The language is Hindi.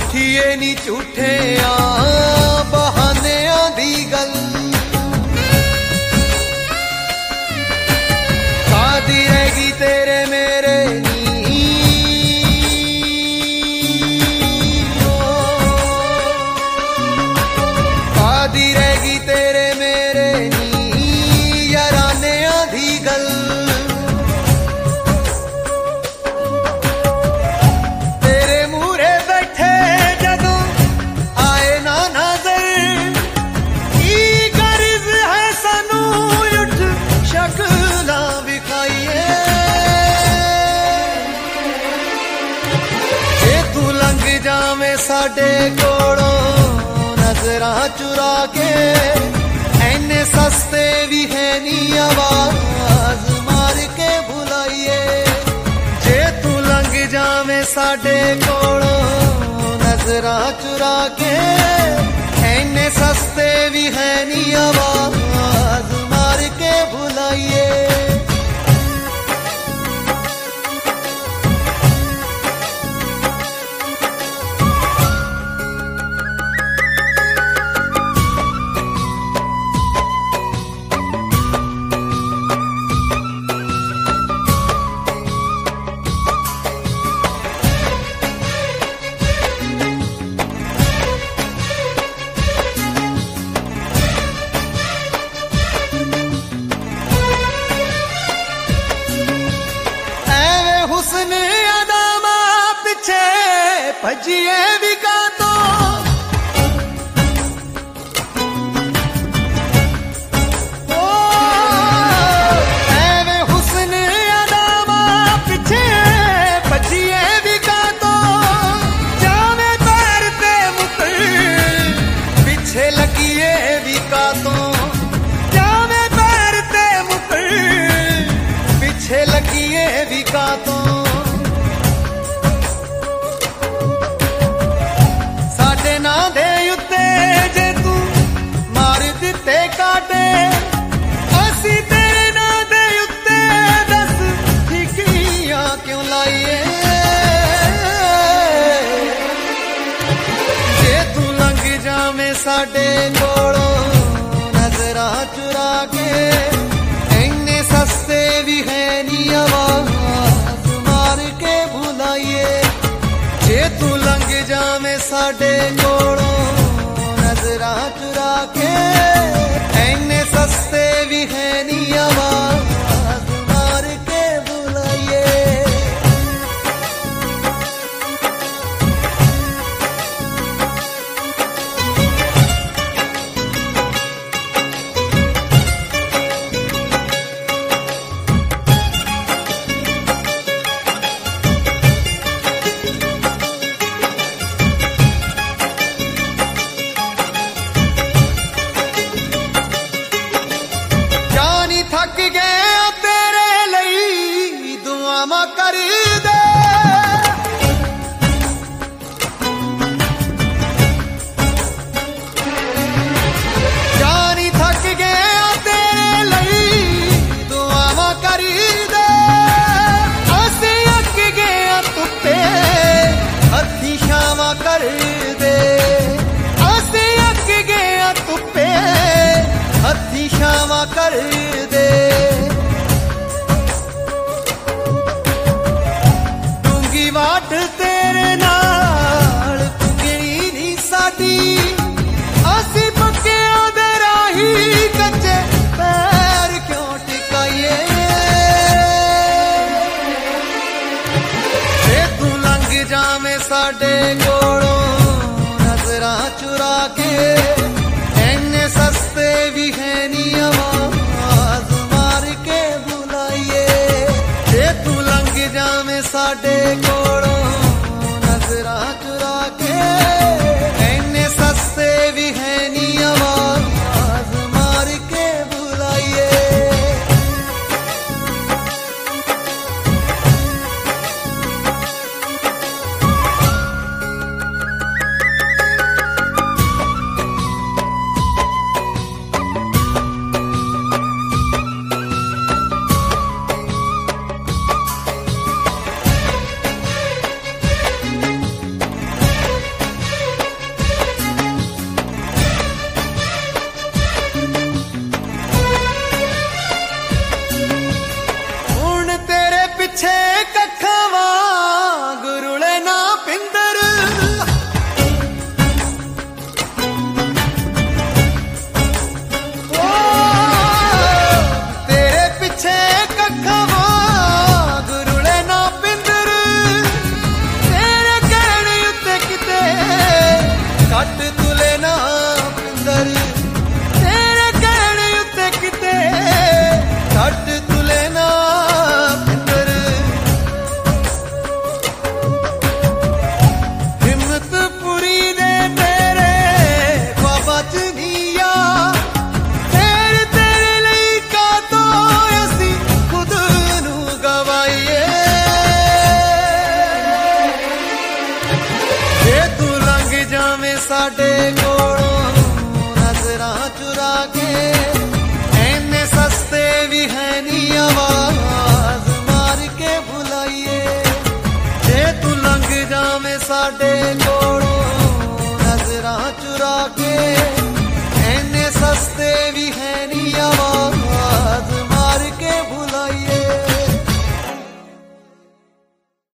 झूठिए नी झूठे बहानियां दी गल कादी रहेगी तेरे मेरे कादी रहेगी तेरे मेरे यारानियां दी गल तेरे मूरे बैठे जदों आए ना नजर की गर्ज है सानू उठ शक्लां विखाइए जे तू लंघ जावे साडे कोलों नजरां चुरा के ऐने सस्ते भी है नी आवाज मार के बुलाइए जे तू लंघ जावे साडे कोलों नजरां चुरा के ऐने सस्ते भी है नी आवाज मार के बुलाइए हुस्न अदामा पिछे भजिए भी का तो हुस्न अदामा पिछे भजिए भी का तो जावे पैर ते मुकर पिछे लगिए भी का तो जावे पैर ते मुकर पिछे लगिए भी का तो साडे ना दे उत्ते जे तू मार दिते काटे असी तेरे ना दे उत्ते दस ठिकियां क्यों लाइए जे तू लंघ जावे साडे कोलों नजरां चुरा के ऐने सस्ते भी है नी आवाज मार के बुलाइए जे तू लंघ जावे साडे कोलों नजरां चुरा के ऐने सस्ते भी है नी आवाज मार के बुलाइए थक गए तेरे लई दुआवां कर दे जानी थक गए तेरे लई दुआवां कर दे असी अक गए तुप्पे हथी छावां कर दे असी अक गए तुप्पे हथी छावां कर दे डूंगी वाट तेरे नाल पुगनी नी साडी असी पक्कियां दे राही कच्चे पैर क्यों टिकाइए जे तू लंघ जावे साडे कोलों नजरां चुरा के ऐने सस्ते भी है नी आवाज मार के बुलाइए जे तू लंघ जावे साडे कोलों नजरां चुरा के ऐने सस्ते भी है नी आवाज मार के बुलाइए साडे कोलों नजरां चुरा के, ऐने सस्ते भी है नी आवाज मार के बुलाइए। जे तू लंघ जावे साडे